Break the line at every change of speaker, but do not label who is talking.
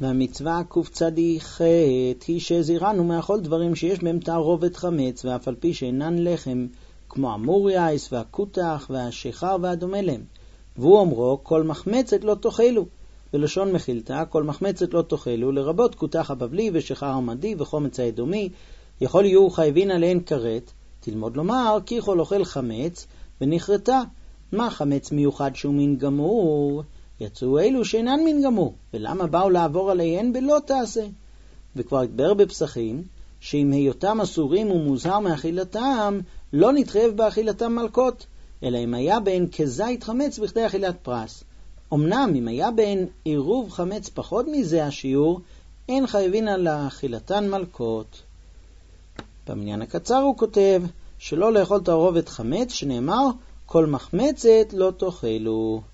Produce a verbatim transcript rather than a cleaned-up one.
והמצווה קצ"ח היא שזירנו מאכול דברים שיש בהם תערובת חמץ, ואף על פי שאינן לחם, כמו המורייס והקוטח והשחר והדומה להם. והוא אומרו, כל מחמצת לא תאכלו. בלשון מחילתה, כל מחמצת לא תאכלו, לרבות קוטח הבבלי ושחר עמדי וחומץ האדומי, יכול יהיו חייבין עליהן כרת. תלמוד לומר, כי כל אוכל חמץ ונכרתה. מה חמץ מיוחד שהוא מין גמור? יצאו אלו שאינן מין גמור, ולמה באו לעבור עליהן בלא תעשה? וכבר התברר בפסחים, שאם היותם אסורים ומוזהר מאכילתם, לא נתחייב באכילתם מלכות, אלא אם היה בהן כזית חמץ בכדי אכילת פרס. אמנם אם היה בהן עירוב חמץ פחות מזה השיעור, אין חייבין על אכילתן מלכות. במניין הקצר הוא כותב שלא לאכול תערובת חמץ, שנאמר כל מחמצת לא תאכלו.